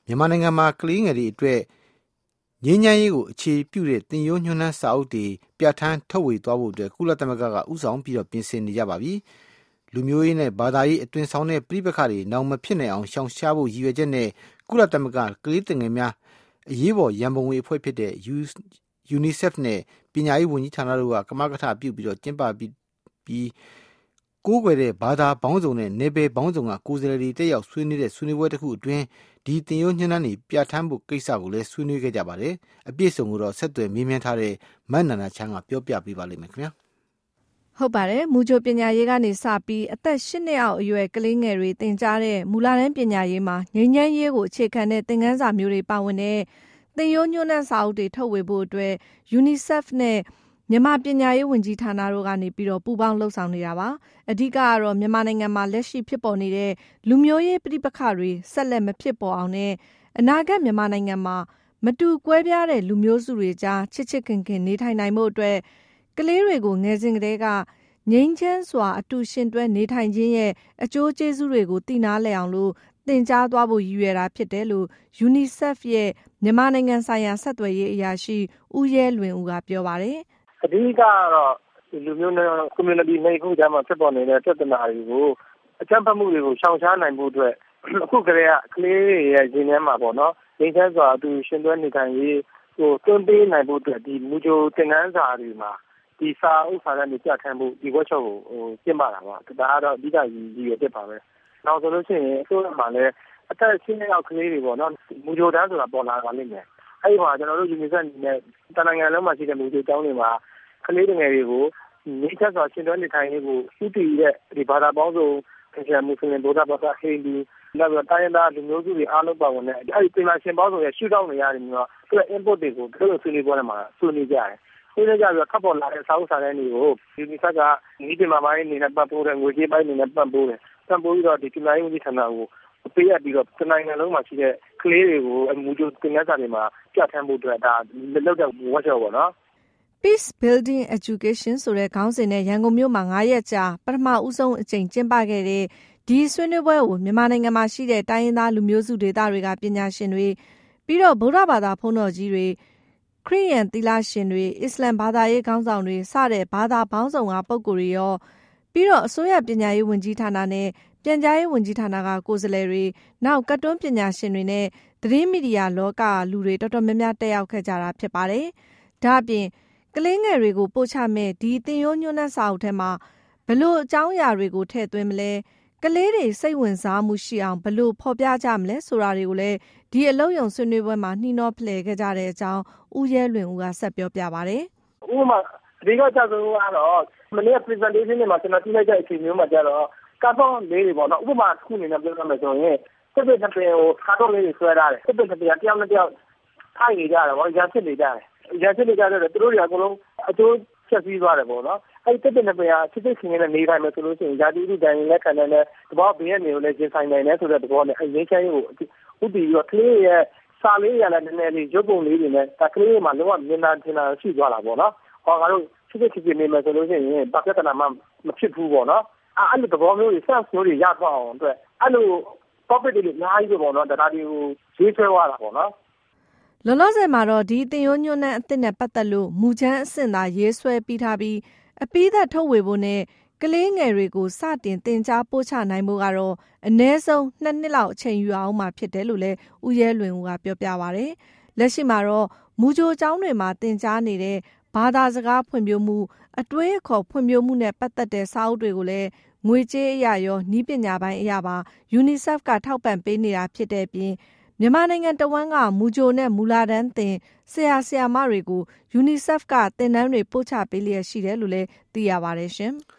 မြန်မာနိုင်ငံမှာကလေးငယ်တွေအတွက်ငြိမ်းချမ်းရေးကိုအခြေပြုတဲ့သင်ရိုးညွှန်းတမ်းစာအုပ်တွေပြဋ္ဌာန်းထုတ်ဝေသွားဖို့အတွက်ကုလသမဂ္ဂကဦးဆောင်ပြီးပြင်ဆင်နေကြပါပြီ။လူမျိုးရေးနဲ့ဘာသာရေးအသွင်ဆောင်တဲ့ပြိပခါတွေနောင်မဖြစ်နိုင်အောင်ရှောင်ရှားဖို့ရည်ရွယ်ချက်နဲ့ကုလသမဂ္ဂကလေးသူငယ်များအရေးပေါ်ရန်ပုံငွေအဖွဲ့ဖြစ်တဲ့ UNICEF နဲ့ပညာရေးဝန်ကြီးဌာနတို့ကကမကထပြုပြီးကျင်းပပြီးကိုးကွယ်တဲ့ဘာသာပေါင်းစုံနဲ့နယ်ပယ်ပေါင်းစုံကကိုယ်စားလှယ်တွေတက်ရောက်ဆွေးနွေးတဲ့ဆွေးနွေးပွဲတစ်ခုအတွင်းဒီသင်ရိုးညွှန်းတမ်းတွေပြဋ္ဌာန်းဖို့ကိစ္စကိုလည်းဆွေးနွေးခဲ့ကြပါတယ်။အပြည့်စုံကိုတော့ဆက်သွယ်မေးမြန်းထားတဲ့မတ်နန္ဒာချမ်းကပြောပြပေးပါလိမ့်မယ်ခင်ဗျာ။ဟုတ်ပါတယ်။မူကြိုပညာရေးကနေစပြီးအသက်8နှစ်အောက်အရွယ်ကလေးငယ်တွေသင်ကြားတဲ့မူလတန်းပညာရေးမှာငြိမ်းချမ်းရေးကိုအခြေခံတဲ့သင်ခန်းစာမျိုးတွေပါဝင်တဲ့သင်ရိုးညွှန်းတမ်းစာအုပ်တွေထုတ်ဝေဖို့အတွက် UNICEF နဲ့မြန်မာပညာရေးဝန်ကြီးဌာနတို့ကနေပြီးတော့ပူးပေါင်းလှုပ်ဆောင်နေတာပါ။အဓိကကတော့မြန်မာနိုင်ငံမှာလက်ရှိဖြစ်ပေါ်နေတဲ့လူမျိုးရေးပဋိပက္ခတွေဆက်လက်မဖြစ်ပေါ်အောင်နဲ့အနာဂတ်မြန်မာနိုင်ငံမှာမတူကွဲပြားတဲ့လူမျိုးစုတွေကြားချစ်ချစ်ခင်ခင်နေထိုင်နိုင်မှုအတွက်ကလေးတွေကိုငယ်စဉ်ကတည်းကငြိမ်းချမ်းစွာအတူရှင်တွဲနေထိုင်ခြင်းရဲ့အကျိုးကျေးဇူးတွေကိုသိနာလည်အောင်လို့သင်ကြားသွားဖို့ရည်ရွယ်တာဖြစ်တယ်လို့ UNICEF ရဲ့မြန်မာနိုင်ငံဆိုင်ရာဆက်သွယ်ရေးအရာရှိဦးရဲလွင်ဦးကပြောပါတယ်။အဓိကကတော့လူမျိုးနဲ့ community နဲ့ခုကြားမှာဖြစ်ပေါ်နေတဲ့ပြဿနာတွေကိုအကြမ်းဖက်မှုတွေကိုရှောင်ရှားနိုင်ဖို့အတွက်အခုကလေးကလေးရဲ့ရင်းနှီးမှာပေါ့နော်ငြိမ်းချမ်းစွာအတူရှင်တွဲနေထိုင်ရေးတွန်းပေးနိုင်ဖို့အတွက်ဒီမူကြိုသင်ခန်းစာတွေမှာဒီစာအုပ်စာတမ်းတွေပြဋ္ဌာန်းဖို့ဒီ workshop ကိုကျင်းပတာပါ။ဒါကတော့အဓိကရည်ရွယ်ချက်ပါပဲ။နောက်ဆိုလို့ရှိရင်အစိုးရမှာလည်းအသက်10နှစ်အောက်ကလေးတွေပေါ့နော်မူကြိုတန်းဆိုတာပေါ်လာပါလိမ့်မယ်။အဲဒီမှာကျွန်တော်တို့ UNICEF အနေနဲ့တနိုင်ငံလုံးမှာရှိတဲ့မူကြိုကျောင်းတွေမှာကလေးငယ်တွေကိုငြိမ်းချမ်းစွာရှင်တွဲနေထိုင်ရေးကိုဥတည်တဲ့ဒီဘာသာပေါင်းစုံခရစ်ယာန်မွတ်စလင်ဗုဒ္ဓဘာသာဟိန္ဒူနောက်ပြီးတိုင်းရင်းသားလူမျိုးစုတွေအားလုံးပါဝင်တဲ့အဲဒီပညာရှင်ပေါင်းစုံရဲ့ရှုထောင့်နေရာတွေမှာသူ့ input တွေကိုသူတို့ဆွေးနွေးပွဲမှာဆွေးနွေးကြတယ်။ဆွေးနွေးကြပြီးတော့ထပ်ပေါ်လာတဲ့စာအုပ်စာတမ်းတွေကို UNICEF ကဤပညာပိုင်းအနေနဲ့ပတ်ပိုးတယ်ငွေကြေးပိုင်းအနေနဲ့ပတ်ပိုးတယ်။ပတ်ပိုးပြီးတော့ဒီပညာရေးဝန်ကြီးဌာနကိုပေးအပ်ပြီးတော့တနိုင်ငံလုံးမှာရှိတဲ့ကလေးတွေကိုမူကြိုသင်ခန်းစာတွေမှာပြဋ္ဌာန်းဖို့အတွက်ဒါလောက်တဲ့ workshop ပေါ့နော်။ Peace Building Education ဆိုတဲ့ခေါင်းစဉ်နဲ့ရန်ကုန်မြို့မှာ9ရက်ကြာပထမဦးဆုံးအကြိမ်ကျင်းပခဲ့တဲ့ဒီဆွေးနွေးပွဲကိုမြန်မာနိုင်ငံမှာရှိတဲ့တိုင်းရင်းသားလူမျိုးစုဒေသတွေကပညာရှင်တွေပြီးတော့ဗုဒ္ဓဘာသာဘုန်းတော်ကြီးတွေခရစ်ယာန်သီလရှင်တွေအစ္စလမ်ဘာသာရေးခေါင်းဆောင်တွေစတဲ့ဘာသာပေါင်းစုံကပုဂ္ဂိုလ်တွေရောပြီးတော့အစိုးရပညာရေးဝန်ကြီးဌာနနဲ့ပြန်ကြားရေးဝန်ကြီးဌာနကကိုယ်စားလှယ်တွေနောက်ကတ်တွန်းပညာရှင်တွေနဲ့သတင်းမီဒီယာလောကလူတွေတော်တော်များများတက်ရောက်ခဲ့ကြတာဖြစ်ပါတယ်။ဒါအပြင်ကလေးငယ်တွေကိုပို့ချမဲ့ဒီသင်ရိုးညွှန်းတမ်းစာအုပ်ထဲမှာဘလို့အကြောင်းအရာတွေကိုထည့်သွင်းမလဲကလေးတွေစိတ်ဝင်စားမှုရှိအောင်ဘလို့ဖော်ပြကြမလဲဆိုတာတွေကိုလည်းဒီအလုပ်ရုံဆွေးနွေးပွဲမှာနှီးနှောဖလှယ်ခဲ့ကြတဲ့အကြောင်းဦးရဲလွင်ဦးကဆက်ပြောပြပါတယ်။ဥပမာအဓိကကျဆုံးကတော့မနေ့ presentation တွေမှာကျွန်တော်ကြည့်လိုက်တဲ့အချိန်မျိုးမှာကျတော့ကားတော့လေးတွေပေါ့နော်ဥပမာတစ်ခုအနေနဲ့ပြောရမယ်ဆိုရင်စစ်စစ်တပင်ကိုကားတော့လေးတွေဆွဲထားတယ်စစ်စစ်တပင်ကတယောက်နဲ့တယောက်ထိုင်နေကြတယ်ဗောရန်စစ်နေကြတယ်ရန်စစ်နေကြတယ်သူတို့တွေအကုန်လုံးအကျိုးချက်ပြီးသွားတယ်ဗောနော်အဲ့စစ်စစ်တပင်ကစစ်စစ်ခင်နဲ့နေထိုင်မယ်ဆိုလို့ရှိရင်ယာတိဥဒ္ဒန်လက်ခံတဲ့တဘောဘေးကနေကိုလည်းကျင်းဆိုင်နိုင်တယ်ဆိုတဲ့တဘောနဲ့အရင်ချင်းကိုဥတည်ပြီးတော့ကလေးရဲ့စာလေးရလည်းနည်းနည်းလေးရုပ်ပုံလေးတွေနဲ့ကလေးမှာလုံးဝမြင်တာထင်တာရှိသွားတာဗောနော်ဟောငါတို့စစ်စစ်ခင်နေမယ်ဆိုလို့ရှိရင်ဘာပြဿနာမှမဖြစ်ဘူးဗောနော်အဲ့လိုသဘောမျိုးတွေ sense မျိုးတွေရသွားအောင်အတွက်အဲ့လို topic တွေအများကြီးပဲပေါ့နော်ဒါတွေကိုရေးဆွဲသွားတာပေါ့နော်လောလောဆယ်မှာတော့ဒီသင်ရိုးညွှန်းတမ်းအသစ်နဲ့ပတ်သက်လို့မူချမ်းအဆင့်သာရေးဆွဲပြီးထားပြီးအပြီးသက်ထုတ်ဝေဖို့နဲ့ကလေးငယ်တွေကိုစတင်သင်ကြားပို့ချနိုင်ဖို့ကတော့အနည်းဆုံး2နှစ်လောက်အချိန်ယူအောင်မှာဖြစ်တယ်လို့လည်းဦးရဲလွင်ဦးကပြောပြပါတယ်။လက်ရှိမှာတော့မူကြိုကျောင်းတွေမှာသင်ကြားနေတဲ့ဘာသာစကားဖွံ့ဖြိုးမှုအတွေးအခေါ်ဖွံ့ဖြိုးမှုနဲ့ပတ်သက်တဲ့စာအုပ်တွေကိုလည်းငွေကြေးအရာရောနည်းပညာပိုင်းအရာပါ UNICEF ကထောက်ပံ့ပေးနေတာဖြစ်တဲ့အပြင်မြန်မာနိုင်ငံတဝန်းကမူကြိုနဲ့မူလတန်းသင်ဆရာဆရာမတွေကို UNICEF ကသင်တန်းတွေပို့ချပေးလျက်ရှိတယ်လို့လည်းသိရပါတယ်ရှင်။